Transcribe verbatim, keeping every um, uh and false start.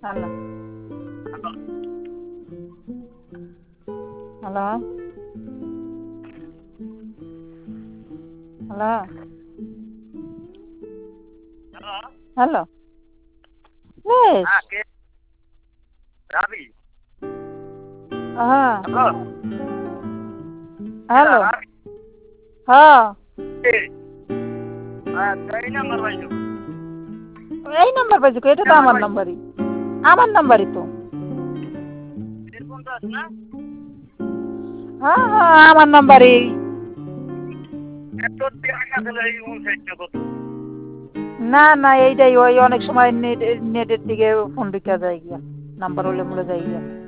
hello hello hello hello বেশ রাবি হ্যাঁ hello hello রাবি হ্যাঁ আচ্ছা এই নাম্বার পাইছো এই নাম্বার পাইছি এটা তো নাম্বার আমার পাইছো নাম্বারই আমার নাম্বারই তো এরকম তো আছে না হ্যাঁ হ্যাঁ আমার নাম্বারই এত টাকা দিলে এই উনষাটটা কত না না এইটাই ওই অনেক সময় নেট নেটের দিকে ফোন ঢুকা যায় গিয়া নাম্বার হলে মুড়ে যায় গিয়া